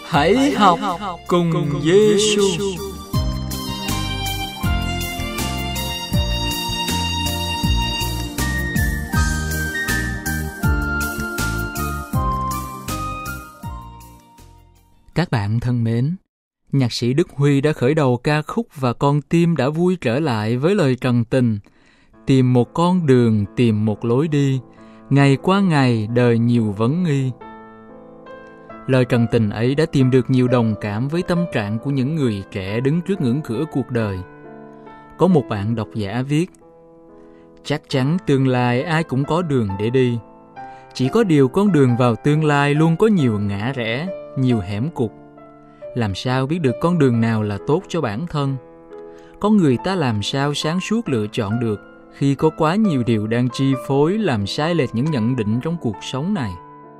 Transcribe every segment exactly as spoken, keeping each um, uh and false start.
Hãy học cùng Giê-xu. Các bạn thân mến, nhạc sĩ Đức Huy đã khởi đầu ca khúc và con tim đã vui trở lại với lời trần tình. Tìm một con đường, tìm một lối đi, ngày qua ngày đời nhiều vấn nghi. Lời trần tình ấy đã tìm được nhiều đồng cảm với tâm trạng của những người trẻ đứng trước ngưỡng cửa cuộc đời. Có một bạn độc giả viết: chắc chắn tương lai ai cũng có đường để đi. Chỉ có điều con đường vào tương lai luôn có nhiều ngã rẽ, nhiều hẻm cụt. Làm sao biết được con đường nào là tốt cho bản thân? Con người ta làm sao sáng suốt lựa chọn được khi có quá nhiều điều đang chi phối làm sai lệch những nhận định trong cuộc sống này?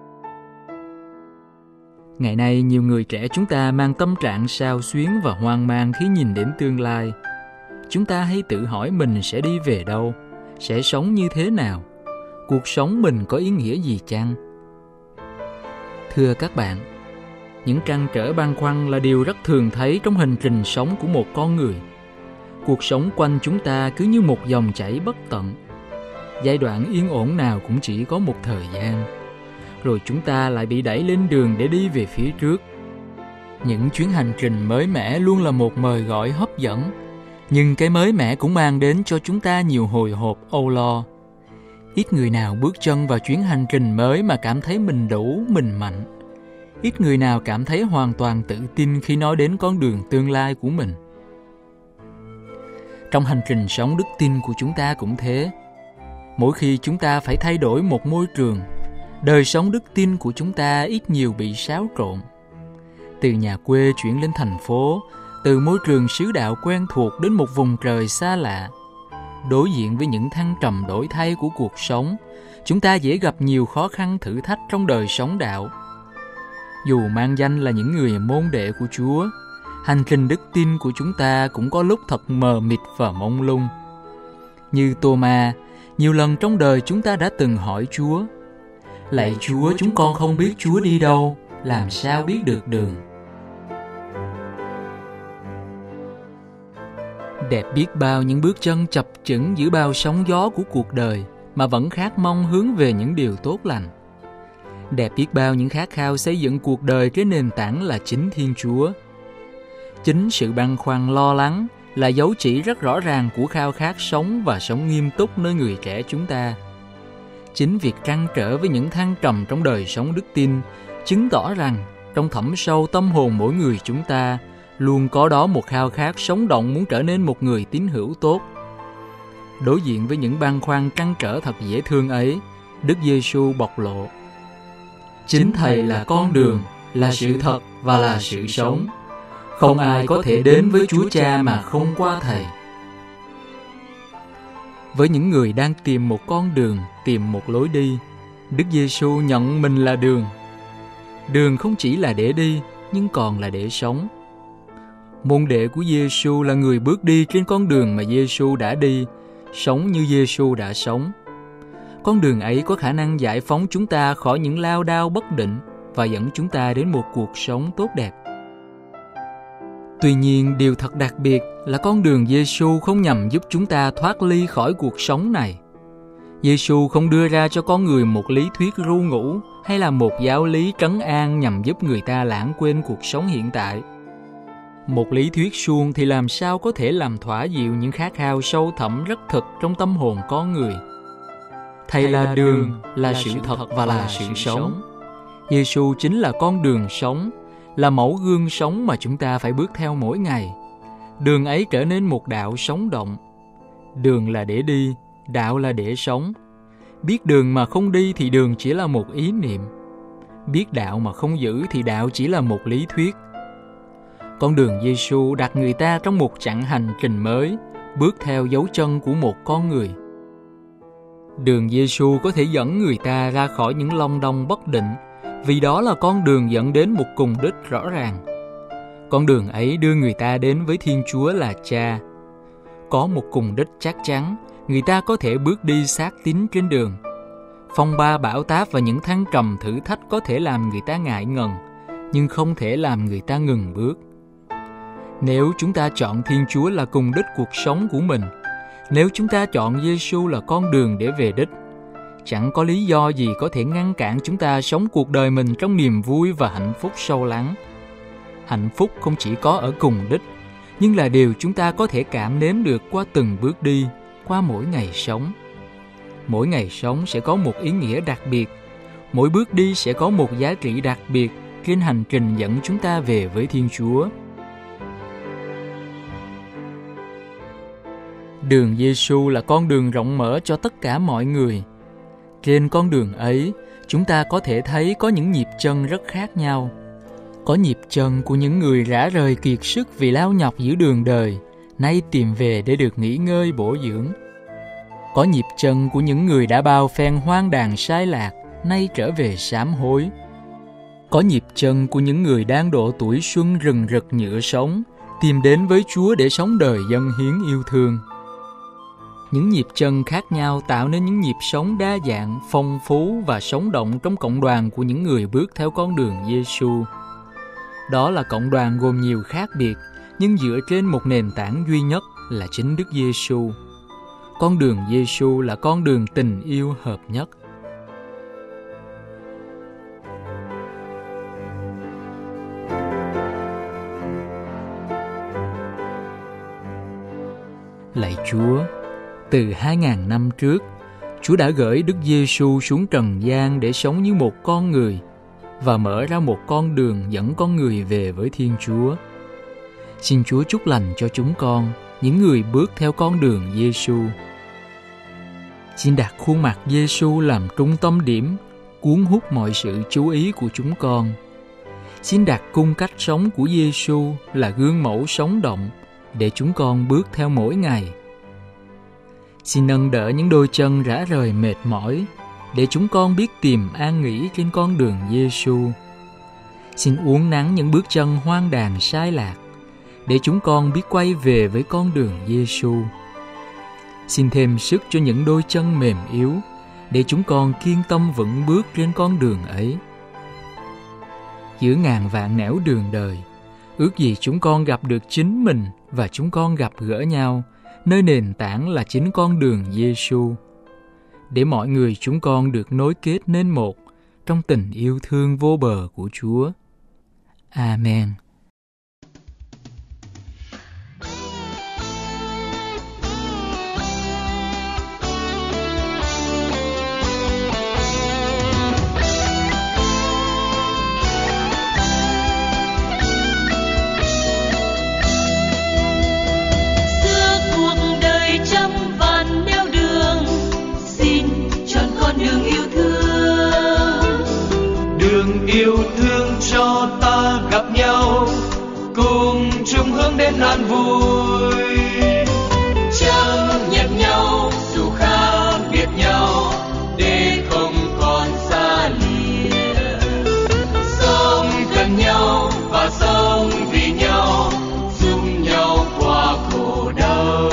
Ngày nay, nhiều người trẻ chúng ta mang tâm trạng xao xuyến và hoang mang khi nhìn đến tương lai. Chúng ta hãy tự hỏi mình sẽ đi về đâu, sẽ sống như thế nào, cuộc sống mình có ý nghĩa gì chăng? Thưa các bạn, những trăn trở băn khoăn là điều rất thường thấy trong hành trình sống của một con người. Cuộc sống quanh chúng ta cứ như một dòng chảy bất tận. Giai đoạn yên ổn nào cũng chỉ có một thời gian, rồi chúng ta lại bị đẩy lên đường để đi về phía trước. Những chuyến hành trình mới mẻ luôn là một mời gọi hấp dẫn, nhưng cái mới mẻ cũng mang đến cho chúng ta nhiều hồi hộp âu lo. Ít người nào bước chân vào chuyến hành trình mới mà cảm thấy mình đủ, mình mạnh. Ít người nào cảm thấy hoàn toàn tự tin khi nói đến con đường tương lai của mình. Trong hành trình sống đức tin của chúng ta cũng thế. Mỗi khi chúng ta phải thay đổi một môi trường, đời sống đức tin của chúng ta ít nhiều bị xáo trộn. Từ nhà quê chuyển lên thành phố, từ môi trường xứ đạo quen thuộc đến một vùng trời xa lạ. Đối diện với những thăng trầm đổi thay của cuộc sống, chúng ta dễ gặp nhiều khó khăn thử thách trong đời sống đạo. Dù mang danh là những người môn đệ của Chúa, hành trình đức tin của chúng ta cũng có lúc thật mờ mịt và mông lung. Như Tô-ma, nhiều lần trong đời chúng ta đã từng hỏi Chúa: lạy Chúa, chúng con không biết Chúa đi đâu, làm sao biết được đường? Đẹp biết bao những bước chân chập chững giữa bao sóng gió của cuộc đời mà vẫn khát mong hướng về những điều tốt lành. Đẹp biết bao những khát khao xây dựng cuộc đời trên nền tảng là chính Thiên Chúa. Chính sự băn khoăn lo lắng là dấu chỉ rất rõ ràng của khao khát sống và sống nghiêm túc nơi người trẻ chúng ta. Chính việc trăn trở với những thăng trầm trong đời sống đức tin chứng tỏ rằng trong thẳm sâu tâm hồn mỗi người chúng ta luôn có đó một khao khát sống động muốn trở nên một người tín hữu tốt. Đối diện với những băn khoăn trăn trở thật dễ thương ấy, Đức Giê-xu bộc lộ: chính Thầy là con đường, là sự thật và là sự sống. Không ai có thể đến với Chúa Cha mà không qua Thầy. Với những người đang tìm một con đường, tìm một lối đi, Đức Giê-xu nhận mình là đường. Đường không chỉ là để đi, nhưng còn là để sống. Môn đệ của Giê-xu là người bước đi trên con đường mà Giê-xu đã đi, sống như Giê-xu đã sống. Con đường ấy có khả năng giải phóng chúng ta khỏi những lao đao bất định và dẫn chúng ta đến một cuộc sống tốt đẹp. Tuy nhiên, điều thật đặc biệt là con đường Giê-xu không nhằm giúp chúng ta thoát ly khỏi cuộc sống này. Giê-xu không đưa ra cho con người một lý thuyết ru ngủ hay là một giáo lý trấn an nhằm giúp người ta lãng quên cuộc sống hiện tại. Một lý thuyết suông thì làm sao có thể làm thỏa dịu những khát khao sâu thẳm rất thực trong tâm hồn con người. Thầy là đường, là sự thật và là sự sống. Giê-xu chính là con đường sống, là mẫu gương sống mà chúng ta phải bước theo mỗi ngày. Đường ấy trở nên một đạo sống động. Đường là để đi, đạo là để sống. Biết đường mà không đi thì đường chỉ là một ý niệm. Biết đạo mà không giữ thì đạo chỉ là một lý thuyết. Con đường Giê-xu đặt người ta trong một chặng hành trình mới, bước theo dấu chân của một con người. Đường Giê-xu có thể dẫn người ta ra khỏi những long đong bất định, vì đó là con đường dẫn đến một cùng đích rõ ràng. Con đường ấy đưa người ta đến với Thiên Chúa là Cha. Có một cùng đích chắc chắn, người ta có thể bước đi xác tín trên đường. Phong ba bão táp và những thăng trầm thử thách có thể làm người ta ngại ngần, nhưng không thể làm người ta ngừng bước. Nếu chúng ta chọn Thiên Chúa là cùng đích cuộc sống của mình, nếu chúng ta chọn Giê-xu là con đường để về đích, chẳng có lý do gì có thể ngăn cản chúng ta sống cuộc đời mình trong niềm vui và hạnh phúc sâu lắng. Hạnh phúc không chỉ có ở cùng đích, nhưng là điều chúng ta có thể cảm nếm được qua từng bước đi, qua mỗi ngày sống. Mỗi ngày sống sẽ có một ý nghĩa đặc biệt, mỗi bước đi sẽ có một giá trị đặc biệt trên hành trình dẫn chúng ta về với Thiên Chúa. Đường Giê-xu là con đường rộng mở cho tất cả mọi người. Trên con đường ấy, chúng ta có thể thấy có những nhịp chân rất khác nhau. Có nhịp chân của những người rã rời kiệt sức vì lao nhọc giữa đường đời, nay tìm về để được nghỉ ngơi bổ dưỡng. Có nhịp chân của những người đã bao phen hoang đàn sai lạc, nay trở về sám hối. Có nhịp chân của những người đang độ tuổi xuân rừng rực nhựa sống, tìm đến với Chúa để sống đời dâng hiến yêu thương. Những nhịp chân khác nhau tạo nên những nhịp sống đa dạng, phong phú và sống động trong cộng đoàn của những người bước theo con đường Giê-xu. Đó là cộng đoàn gồm nhiều khác biệt, nhưng dựa trên một nền tảng duy nhất là chính Đức Giê-xu. Con đường Giê-xu là con đường tình yêu hợp nhất. Lạy Chúa, từ hai ngàn năm trước, Chúa đã gửi Đức Giê-xu xuống trần gian để sống như một con người và mở ra một con đường dẫn con người về với Thiên Chúa. Xin Chúa chúc lành cho chúng con, những người bước theo con đường Giê-xu. Xin đặt khuôn mặt Giê-xu làm trung tâm điểm, cuốn hút mọi sự chú ý của chúng con. Xin đặt cung cách sống của Giê-xu là gương mẫu sống động để chúng con bước theo mỗi ngày. Xin nâng đỡ những đôi chân rã rời mệt mỏi để chúng con biết tìm an nghỉ trên con đường Giê-xu. Xin uốn nắn những bước chân hoang đàn sai lạc để chúng con biết quay về với con đường Giê-xu. Xin thêm sức cho những đôi chân mềm yếu để chúng con kiên tâm vững bước trên con đường ấy. Giữa ngàn vạn nẻo đường đời, ước gì chúng con gặp được chính mình và chúng con gặp gỡ nhau, nơi nền tảng là chính con đường Giê-xu, để mọi người chúng con được nối kết nên một trong tình yêu thương vô bờ của Chúa. Amen. Yêu thương cho ta gặp nhau, cùng chung hướng đến an vui. Chấp nhận nhau dù khác biệt nhau, để không còn xa lìa. Sống gần nhau và sống vì nhau, giúp nhau qua khổ đau.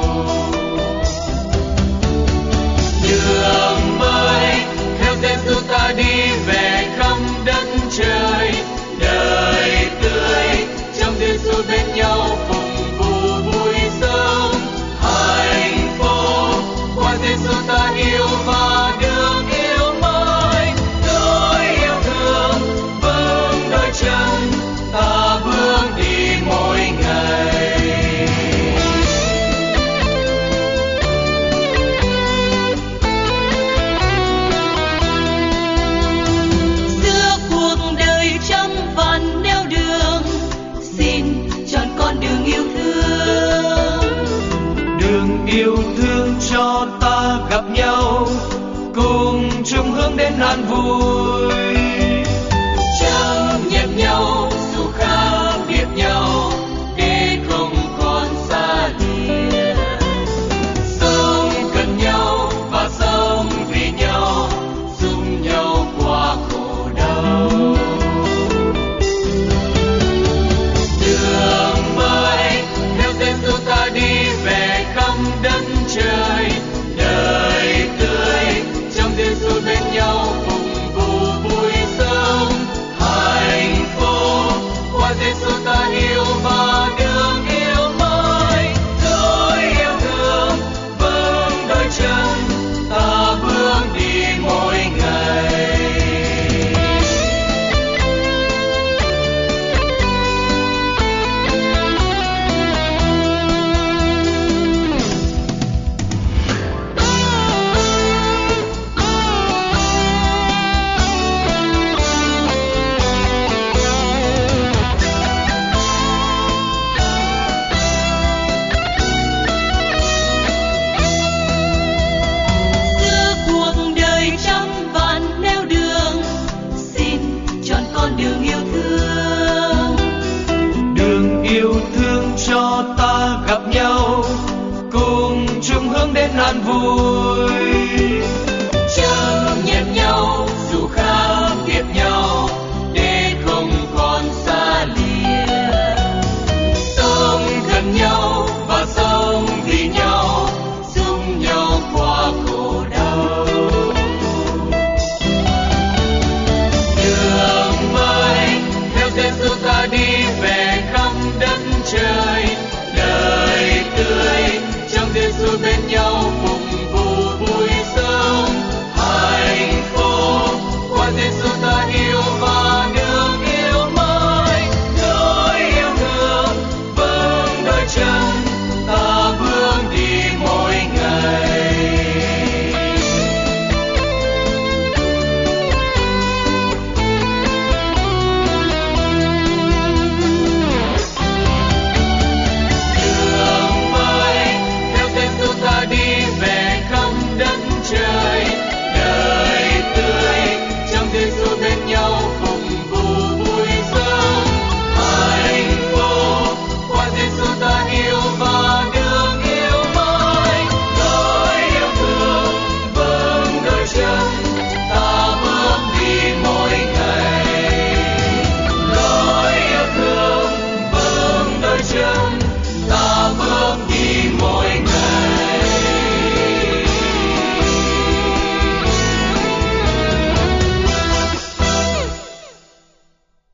Đường mới theo Giê-xu ta đi về khắp đất trời, đời tươi trong Giê-xu bên nhau cùng vui vui sống hạnh phúc. Qua Giê-xu ta yêu và được yêu mãi, đôi yêu thương vững đôi chân ta bước đi mỗi ngày. Yêu thương cho ta gặp nhau, cùng chung hướng đến an vui.